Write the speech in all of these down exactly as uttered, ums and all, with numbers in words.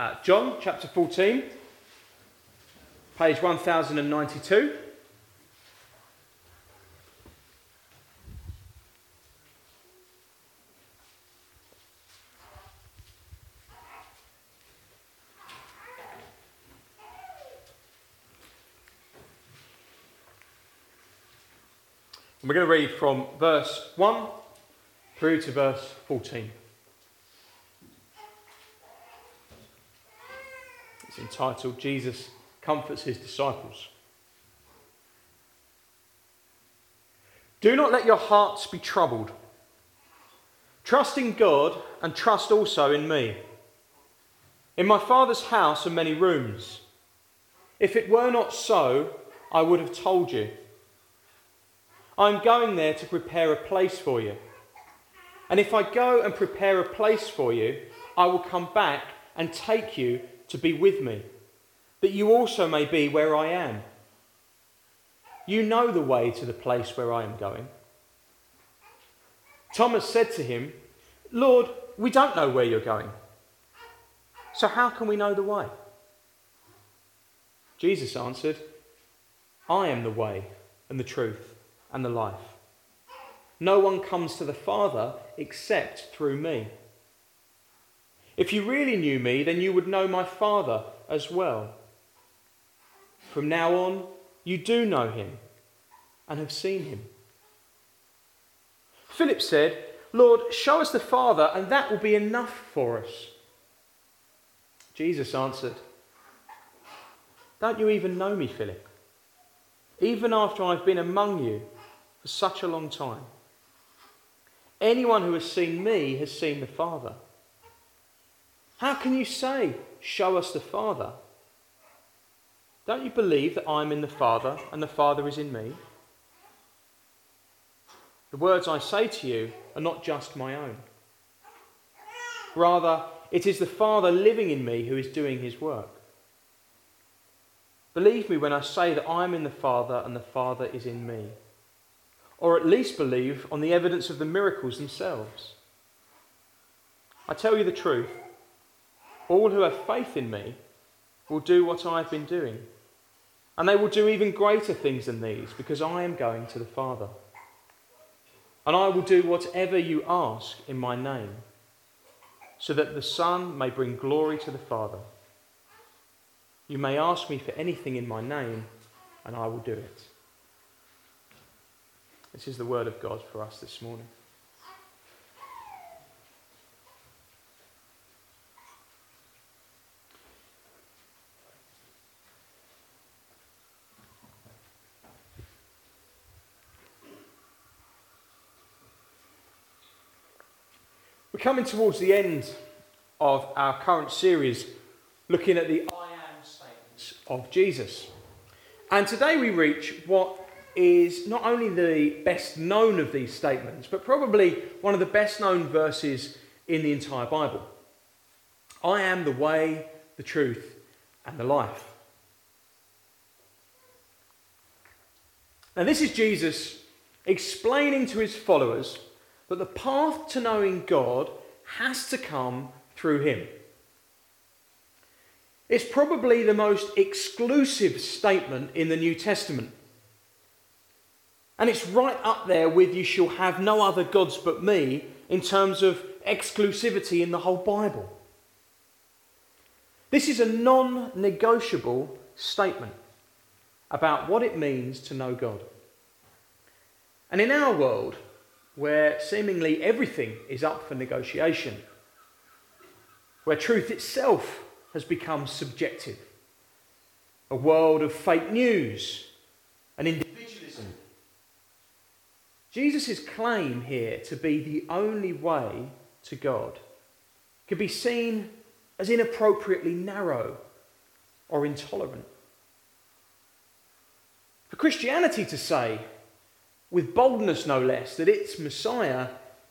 uh, John chapter fourteen, page one thousand ninety-two. And we're going to read from verse one through to verse fourteen. It's entitled, Jesus Comforts His Disciples. Do not let your hearts be troubled. Trust in God and trust also in me. In my Father's house are many rooms. If it were not so, I would have told you. I am going there to prepare a place for you. And if I go and prepare a place for you, I will come back and take you to be with me, that you also may be where I am. You know the way to the place where I am going. Thomas said to him, Lord, we don't know where you're going. So how can we know the way? Jesus answered, I am the way and the truth and the life. No one comes to the Father except through me. If you really knew me, then you would know my Father as well. From now on, you do know him and have seen him. Philip said, Lord, show us the Father, and that will be enough for us. Jesus answered, don't you even know me, Philip? Even after I've been among you for such a long time. Anyone who has seen me has seen the Father. How can you say, show us the Father? Don't you believe that I am in the Father and the Father is in me? The words I say to you are not just my own. Rather, it is the Father living in me who is doing his work. Believe me when I say that I am in the Father and the Father is in me. Or at least believe on the evidence of the miracles themselves. I tell you the truth. All who have faith in me will do what I have been doing. And they will do even greater things than these, because I am going to the Father. And I will do whatever you ask in my name, so that the Son may bring glory to the Father. You may ask me for anything in my name, and I will do it. This is the word of God for us this morning. We're coming towards the end of our current series, looking at the I am statements of Jesus. And today we reach what is not only the best known of these statements, but probably one of the best known verses in the entire Bible. I am the way, the truth, and the life. Now this is Jesus explaining to his followers that the path to knowing God has to come through him. It's probably the most exclusive statement in the New Testament. And it's right up there with you shall have no other gods but me in terms of exclusivity in the whole Bible. This is a non-negotiable statement about what it means to know God. And in our world, where seemingly everything is up for negotiation, where truth itself has become subjective, a world of fake news and individualism, Jesus' claim here to be the only way to God could be seen as inappropriately narrow or intolerant. For Christianity to say, with boldness no less, that its Messiah,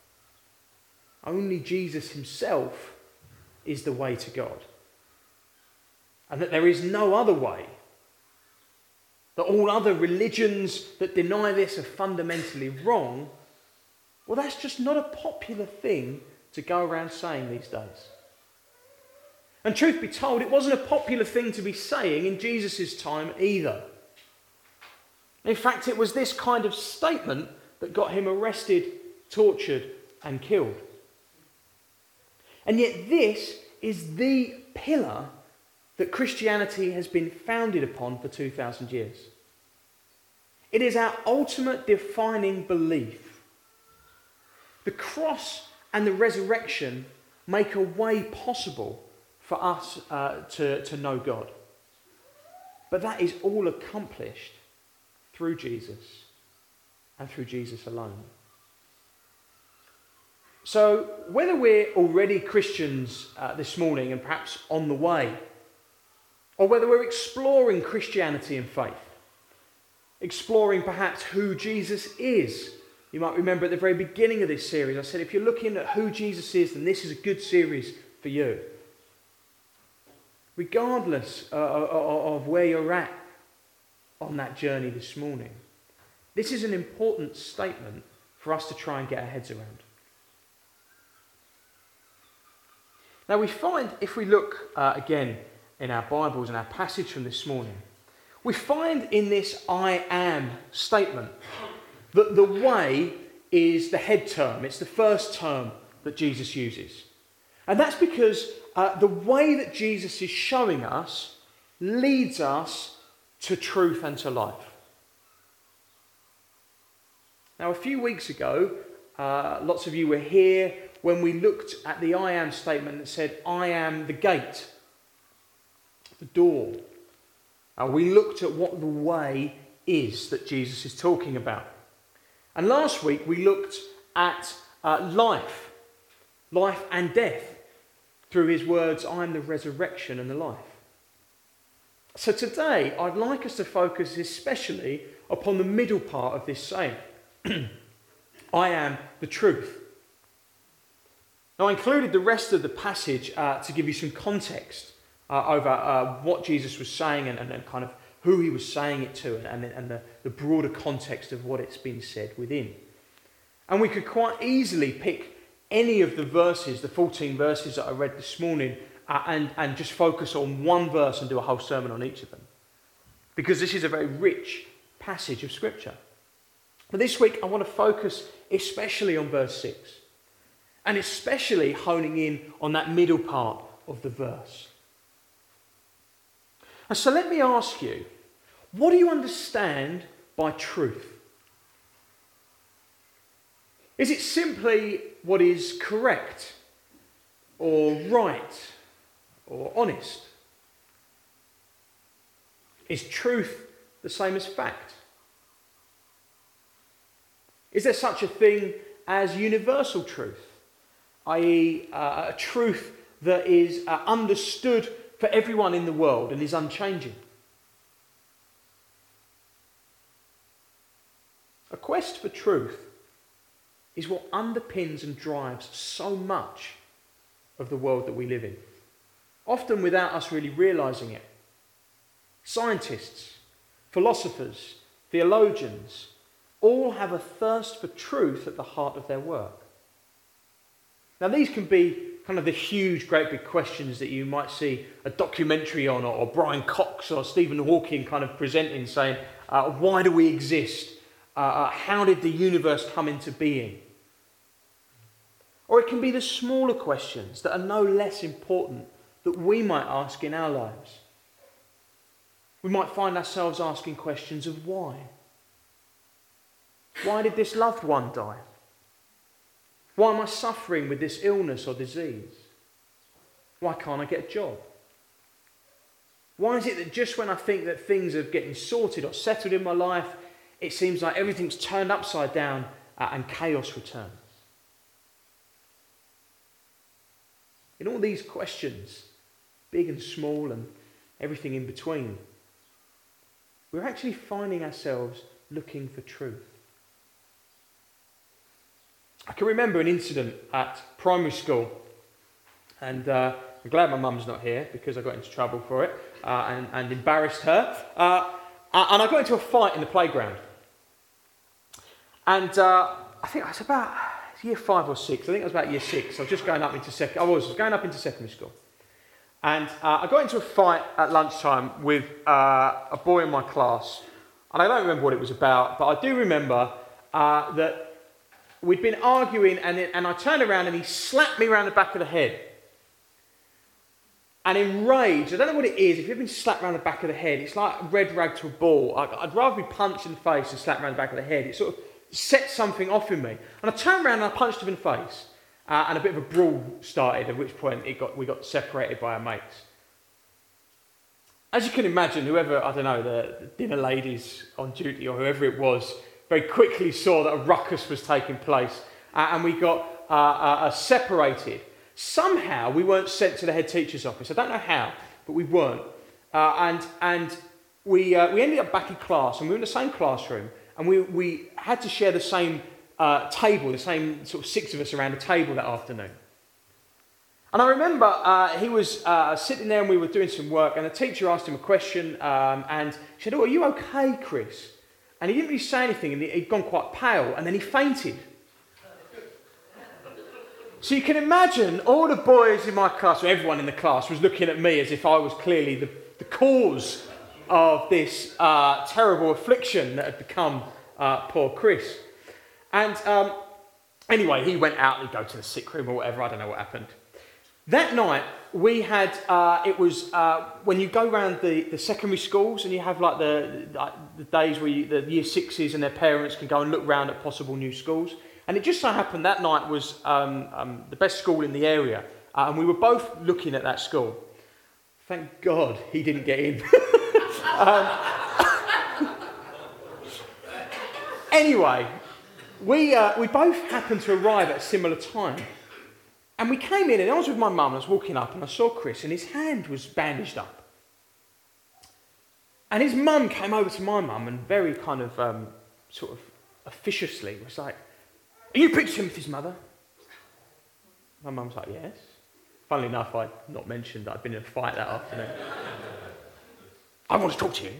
only Jesus himself, is the way to God, and that there is no other way, that all other religions that deny this are fundamentally wrong, well, that's just not a popular thing to go around saying these days. And truth be told, it wasn't a popular thing to be saying in Jesus' time either. In fact, it was this kind of statement that got him arrested, tortured, and killed. And yet this is the pillar that Christianity has been founded upon for two thousand years. It is our ultimate defining belief. The cross and the resurrection make a way possible for us uh, to, to know God. But that is all accomplished through Jesus and through Jesus alone. So whether we're already Christians uh, this morning and perhaps on the way, or whether we're exploring Christianity and faith, exploring perhaps who Jesus is. You might remember at the very beginning of this series, I said if you're looking at who Jesus is, then this is a good series for you. Regardless uh, of where you're at on that journey this morning, this is an important statement for us to try and get our heads around. Now we find, if we look uh, again in our Bibles and our passage from this morning, we find in this I am statement that the way is the head term. It's the first term that Jesus uses. And that's because uh, the way that Jesus is showing us leads us to truth and to life. Now, a few weeks ago, uh, lots of you were here when we looked at the I am statement that said, I am the gate, the door. Uh, we looked at what the way is that Jesus is talking about. And last week we looked at uh, life, life and death, through his words, I am the resurrection and the life. So today I'd like us to focus especially upon the middle part of this saying. I am the truth. Now I included the rest of the passage uh, to give you some context uh, over uh, what Jesus was saying and, and, and kind of who he was saying it to and, and, and the, the broader context of what it's been said within. And we could quite easily pick any of the verses, the fourteen verses that I read this morning, uh, and, and just focus on one verse and do a whole sermon on each of them. Because this is a very rich passage of Scripture. But this week I want to focus especially on verse six. And especially honing in on that middle part of the verse. And so let me ask you, what do you understand by truth? Is it simply what is correct, or right, or honest? Is truth the same as fact? Is there such a thing as universal truth, that is uh, a truth that is uh, understood for everyone in the world and is unchanging? A quest for truth is what underpins and drives so much of the world that we live in, often without us really realising it. Scientists, philosophers, theologians, all have a thirst for truth at the heart of their work. Now these can be kind of the huge, great big questions that you might see a documentary on, or, or Brian Cox or Stephen Hawking kind of presenting, saying, uh, why do we exist? Uh, uh, how did the universe come into being? Or it can be the smaller questions that are no less important that we might ask in our lives. We might find ourselves asking questions of why. Why did this loved one die? Why am I suffering with this illness or disease? Why can't I get a job? Why is it that just when I think that things are getting sorted or settled in my life, it seems like everything's turned upside down uh, and chaos returns? In all these questions, big and small and everything in between, we're actually finding ourselves looking for truth. I can remember an incident at primary school, and uh, I'm glad my mum's not here because I got into trouble for it uh, and, and embarrassed her. Uh, and I got into a fight in the playground. And uh, I think I was about year five or six. I think I was about year six. I was just going up into sec- I was going up into secondary school. And uh, I got into a fight at lunchtime with uh, a boy in my class. And I don't remember what it was about, but I do remember uh, that we'd been arguing, and, it, and I turned around and he slapped me around the back of the head. And enraged, I don't know what it is, if you've been slapped around the back of the head, it's like a red rag to a ball. I, I'd rather be punched in the face than slapped around the back of the head. It sort of set something off in me. And I turned around and I punched him in the face. Uh, and a bit of a brawl started, at which point it got, we got separated by our mates. As you can imagine, whoever, I don't know, the, the dinner ladies on duty or whoever it was, very quickly saw that a ruckus was taking place. Uh, and we got uh, uh, uh, separated. Somehow we weren't sent to the head teacher's office. I don't know how, but we weren't. Uh, and and we uh, we ended up back in class, and we were in the same classroom, and we, we had to share the same uh, table, the same sort of six of us around the table that afternoon. And I remember uh, he was uh, sitting there and we were doing some work, and the teacher asked him a question, um, and she said, "Oh, are you okay, Chris?" And he didn't really say anything, and he'd gone quite pale, and then he fainted. So you can imagine all the boys in my class, or everyone in the class, was looking at me as if I was clearly the, the cause of this uh, terrible affliction that had become uh, poor Chris. And um, anyway, he went out, he'd go to the sick room or whatever, I don't know what happened. That night, we had, uh, it was uh, when you go around the, the secondary schools and you have like the, like the days where you, the year sixes and their parents can go and look round at possible new schools. And it just so happened that night was um, um, the best school in the area. Uh, and we were both looking at that school. Thank God he didn't get in. um, anyway, we, uh, we both happened to arrive at a similar time. And we came in, and I was with my mum, and I was walking up, and I saw Chris, and his hand was bandaged up. And his mum came over to my mum, and very kind of, um, sort of officiously was like, "Are you Prince Timothy's mother?" My mum was like, "Yes." Funnily enough, I'd not mentioned that I'd been in a fight that afternoon. "I want to talk to you."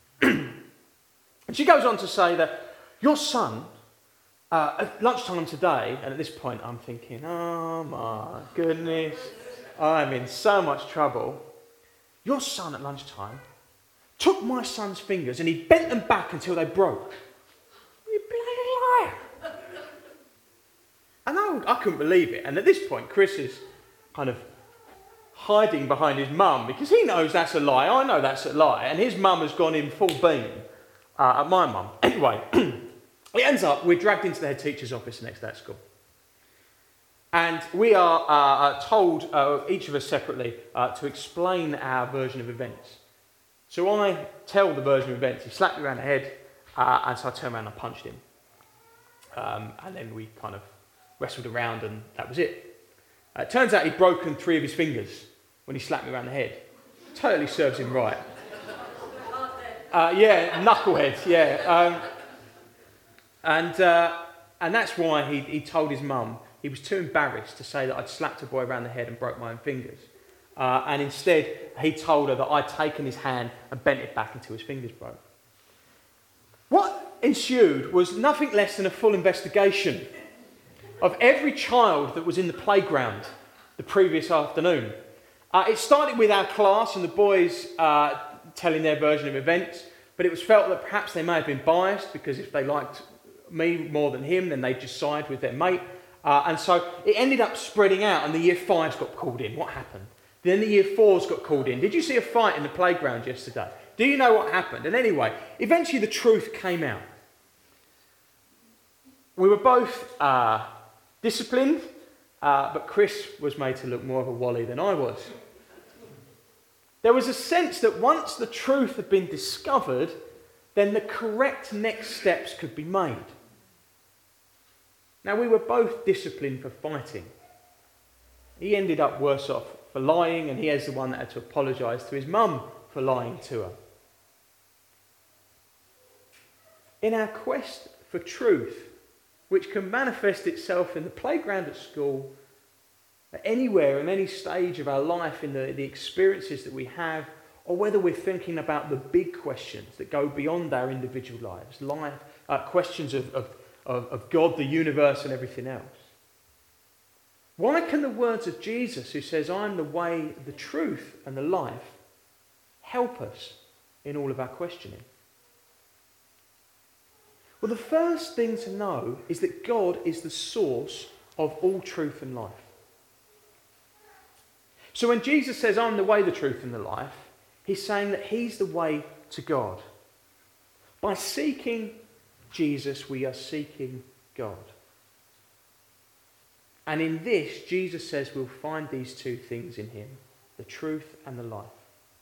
And she goes on to say that your son, uh, at lunchtime today, and at this point I'm thinking, oh my goodness, I'm in so much trouble. Your son at lunchtime took my son's fingers and he bent them back until they broke. You bloody liar. And I, I couldn't believe it. And at this point, Chris is kind of hiding behind his mum because he knows that's a lie. I know that's a lie. And his mum has gone in full beam uh, at my mum. Anyway, it ends up we're dragged into the head teacher's office next day at school. And we are uh, told, uh, each of us separately, uh, to explain our version of events. So I tell the version of events. He slapped me around the head, uh, and so I turned around and I punched him. Um, and then we kind of wrestled around, and that was it. Uh, it turns out he'd broken three of his fingers when he slapped me around the head. Totally serves him right. Uh, yeah, knucklehead, yeah. Um, and uh, and that's why he, he told his mum he was too embarrassed to say that I'd slapped a boy around the head and broke my own fingers. Uh, and instead, he told her that I'd taken his hand and bent it back until his fingers broke. What ensued was nothing less than a full investigation of every child that was in the playground the previous afternoon. Uh, it started with our class and the boys uh, telling their version of events, but it was felt that perhaps they may have been biased because if they liked me more than him, then they'd just side with their mate. Uh, and so it ended up spreading out, and the year fives got called in. What happened? Then the year fours got called in. Did you see a fight in the playground yesterday? Do you know what happened? And anyway, eventually the truth came out. We were both uh, disciplined, uh, but Chris was made to look more of a wally than I was. There was a sense that once the truth had been discovered, then the correct next steps could be made. Now, we were both disciplined for fighting. He ended up worse off for lying, and he is the one that had to apologise to his mum for lying to her. In our quest for truth, which can manifest itself in the playground at school, anywhere, in any stage of our life, in the, the experiences that we have, or whether we're thinking about the big questions that go beyond our individual lives, life, uh, questions of, of, of, of God, the universe, and everything else. Why can the words of Jesus, who says, "I'm the way, the truth, and the life," help us in all of our questioning? Well, the first thing to know is that God is the source of all truth and life. So when Jesus says, "I'm the way, the truth, and the life," he's saying that he's the way to God. By seeking Jesus, we are seeking God. And in this, Jesus says we'll find these two things in him, the truth and the life.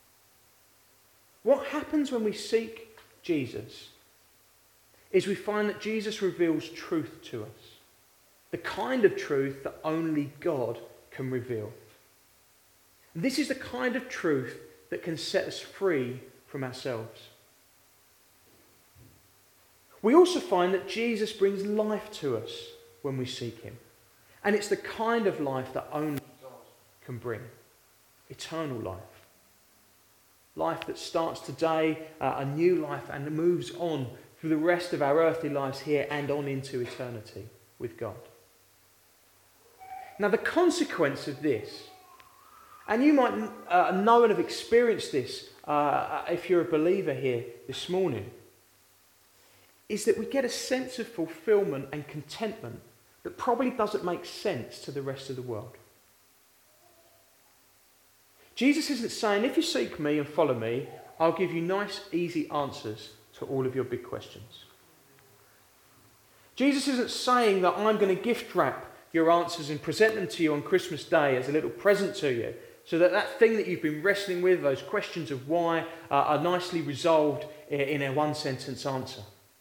What happens when we seek Jesus is we find that Jesus reveals truth to us. The kind of truth that only God can reveal. This is the kind of truth that can set us free from ourselves. We also find that Jesus brings life to us when we seek him. And it's the kind of life that only God can bring. Eternal life. Life that starts today, uh, a new life, and moves on through the rest of our earthly lives here and on into eternity with God. Now the consequence of this, and you might uh, know and have experienced this uh, if you're a believer here this morning, is that we get a sense of fulfillment and contentment that probably doesn't make sense to the rest of the world. Jesus isn't saying, if you seek me and follow me, I'll give you nice, easy answers to all of your big questions. Jesus isn't saying that I'm going to gift wrap your answers and present them to you on Christmas Day as a little present to you, so that that thing that you've been wrestling with, those questions of why, uh, are nicely resolved in a one-sentence answer.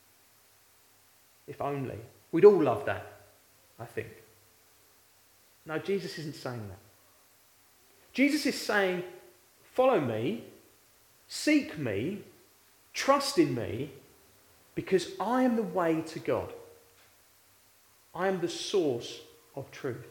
If only. We'd all love that, I think. No, Jesus isn't saying that. Jesus is saying, follow me, seek me, trust in me, because I am the way to God. I am the source of truth.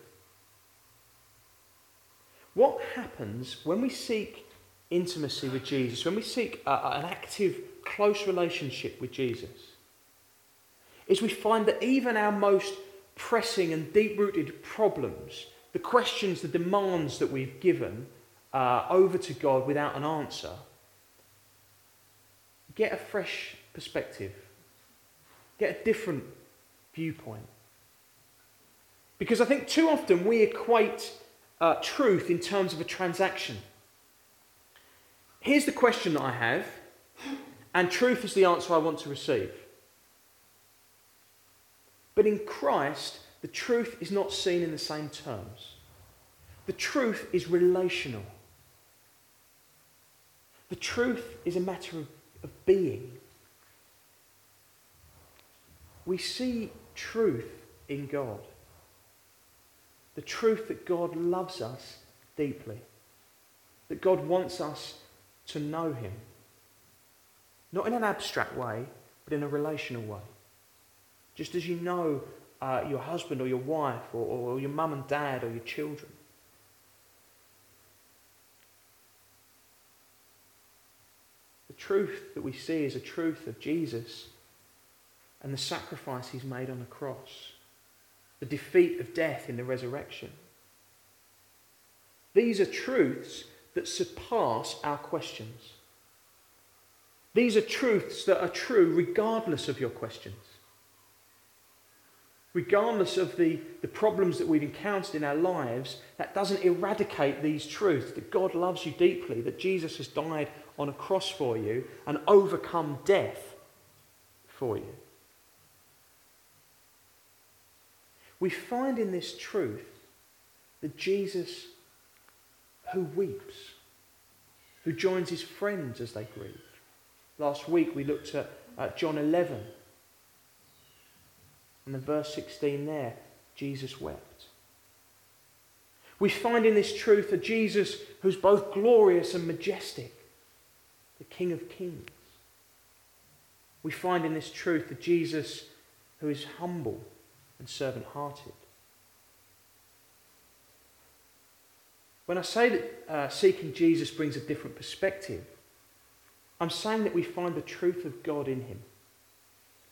What happens when we seek intimacy with Jesus, when we seek a, an active, close relationship with Jesus, is we find that even our most pressing and deep-rooted problems, the questions, the demands that we've given uh, over to God without an answer, get a fresh perspective, get a different viewpoint. Because I think too often we equate uh, truth in terms of a transaction. Here's the question that I have, and truth is the answer I want to receive. But in Christ, the truth is not seen in the same terms. The truth is relational. The truth is a matter of, of being. We see truth in God. The truth that God loves us deeply. That God wants us to know him. Not in an abstract way, but in a relational way. Just as you know uh, your husband or your wife or, or your mum and dad or your children. The truth that we see is a truth of Jesus and the sacrifice he's made on the cross. The defeat of death in the resurrection. These are truths that surpass our questions. These are truths that are true regardless of your questions. Regardless of the, the problems that we've encountered in our lives, that doesn't eradicate these truths, that God loves you deeply, that Jesus has died on a cross for you and overcome death for you. We find in this truth that Jesus who weeps, who joins his friends as they grieve. Last week we looked at, at John eleven. And in verse sixteen there, Jesus wept. We find in this truth a Jesus who's both glorious and majestic, the King of Kings. We find in this truth a Jesus who is humble and servant-hearted. When I say that uh, seeking Jesus brings a different perspective, I'm saying that we find the truth of God in him.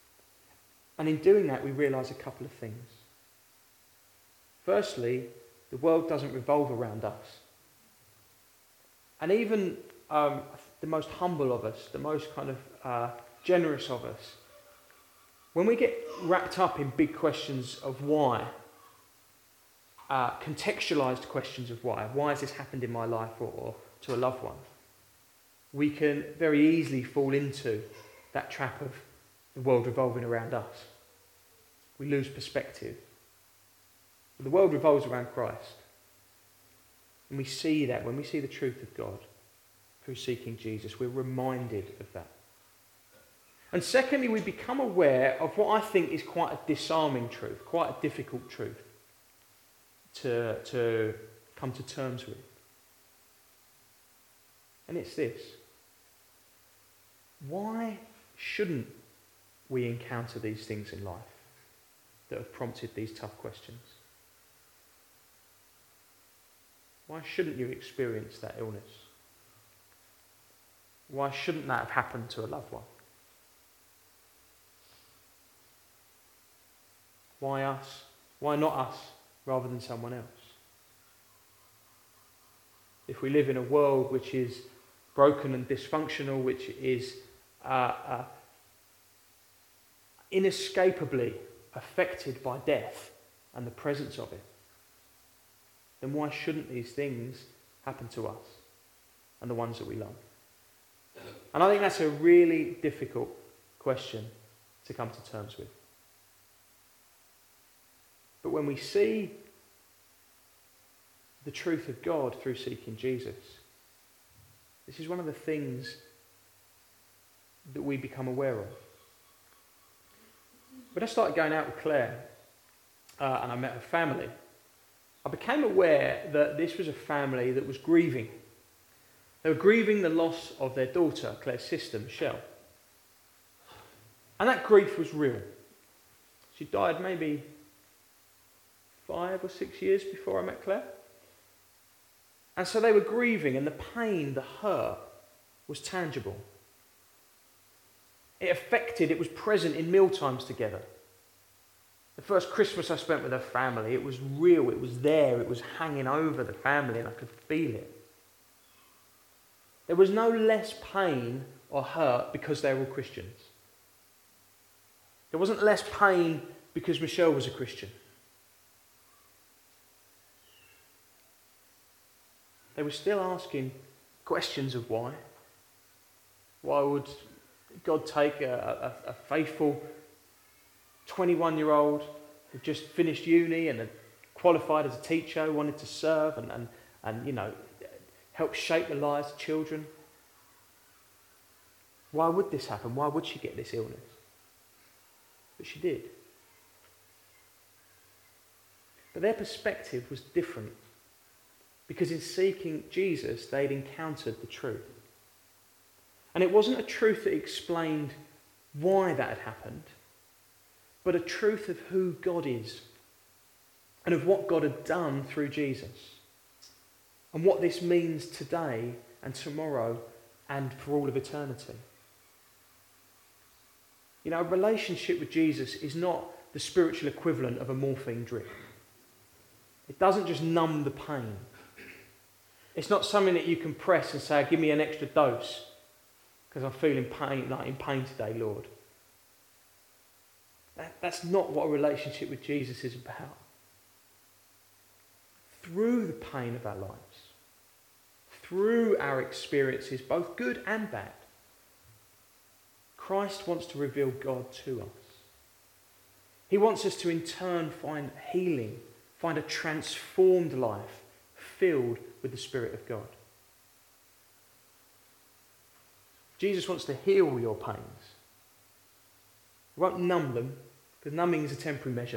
And in doing that, we realise a couple of things. Firstly, The world doesn't revolve around us. And even um, the most humble of us, the most kind of uh, generous of us, when we get wrapped up in big questions of why, uh, contextualized questions of why, why has this happened in my life or, or to a loved one, we can very easily fall into that trap of the world revolving around us. We lose perspective. But the world revolves around Christ. And we see that when we see the truth of God through seeking Jesus, we're reminded of that. And secondly, we become aware of what I think is quite a disarming truth, quite a difficult truth to, to come to terms with. And it's this. Why shouldn't we encounter these things in life that have prompted these tough questions? Why shouldn't you experience that illness? Why shouldn't that have happened to a loved one? Why us? Why not us rather than someone else? If we live in a world which is broken and dysfunctional, which is uh, uh, inescapably affected by death and the presence of it, then why shouldn't these things happen to us and the ones that we love? And I think that's a really difficult question to come to terms with. But when we see the truth of God through seeking Jesus, this is one of the things that we become aware of. When I started going out with Claire uh, and I met her family, I became aware that this was a family that was grieving. They were grieving the loss of their daughter, Claire's sister, Michelle. And that grief was real. She died maybe five or six years before I met Claire. And so they were grieving, and the pain, the hurt, was tangible. It affected, it was present in mealtimes together. The first Christmas I spent with her family, it was real, it was there, it was hanging over the family, and I could feel it. There was no less pain or hurt because they were all Christians. There wasn't less pain because Michelle was a Christian. They were still asking questions of why. Why would God take a, a, a faithful twenty-one-year-old who just finished uni and had qualified as a teacher, wanted to serve and, and, and you know, help shape the lives of children? Why would this happen? Why would she get this illness? But she did. But their perspective was different, because in seeking Jesus, they'd encountered the truth. And it wasn't a truth that explained why that had happened, but a truth of who God is and of what God had done through Jesus and what this means today and tomorrow and for all of eternity. You know, a relationship with Jesus is not the spiritual equivalent of a morphine drip. It doesn't just numb the pain. It's not something that you can press and say, give me an extra dose because I'm feeling pain, like in pain today, Lord. That, that's not what a relationship with Jesus is about. Through the pain of our lives, through our experiences, both good and bad, Christ wants to reveal God to us. He wants us to in turn find healing, find a transformed life filled with the Spirit of God. Jesus wants to heal your pains. He won't numb them, because numbing is a temporary measure.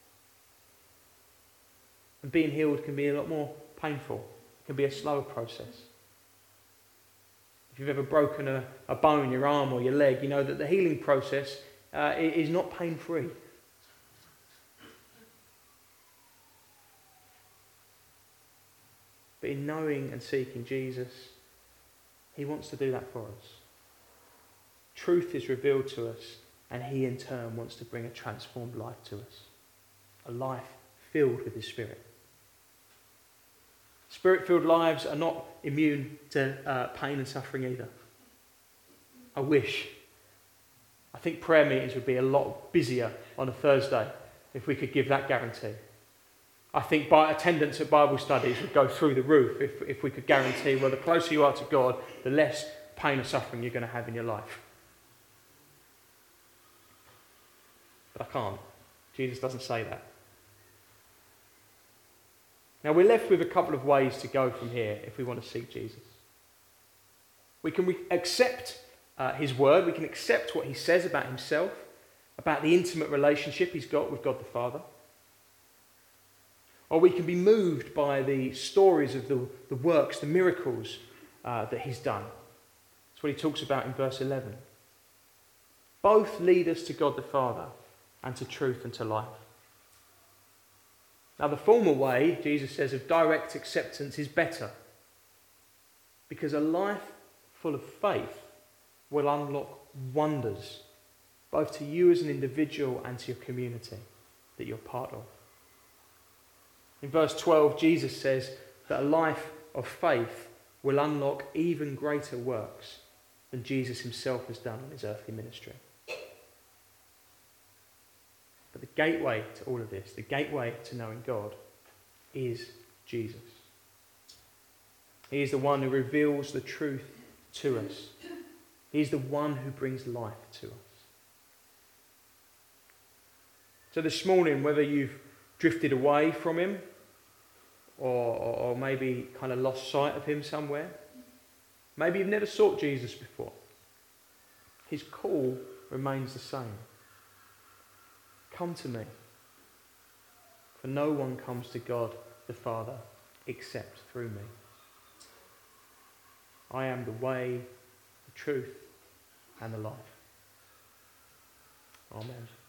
And being healed can be a lot more painful. It can be a slower process. If you've ever broken a, a bone, your arm or your leg, you know that the healing process uh, is not pain-free. But in knowing and seeking Jesus, he wants to do that for us. Truth is revealed to us, and he in turn wants to bring a transformed life to us. A life filled with his Spirit. Spirit-filled lives are not immune to uh, pain and suffering either. I wish. I think prayer meetings would be a lot busier on a Thursday if we could give that guarantee. I think by attendance at Bible studies would go through the roof if, if we could guarantee, well, the closer you are to God, the less pain and suffering you're going to have in your life. But I can't. Jesus doesn't say that. Now we're left with a couple of ways to go from here if we want to seek Jesus. We can re- accept uh, his word, we can accept what he says about himself, about the intimate relationship he's got with God the Father. Or we can be moved by the stories of the, the works, the miracles uh, that he's done. That's what he talks about in verse eleven. Both lead us to God the Father and to truth and to life. Now the former way, Jesus says, of direct acceptance is better, because a life full of faith will unlock wonders, both to you as an individual and to your community that you're part of. In verse twelve, Jesus says that a life of faith will unlock even greater works than Jesus himself has done in his earthly ministry. But the gateway to all of this, the gateway to knowing God, is Jesus. He is the one who reveals the truth to us. He is the one who brings life to us. So this morning, whether you've drifted away from him or, or, or maybe kind of lost sight of him somewhere, maybe you've never sought Jesus before, his call remains the same. Come to me, for no one comes to God the Father except through me. I am the way, the truth, and the life. Amen.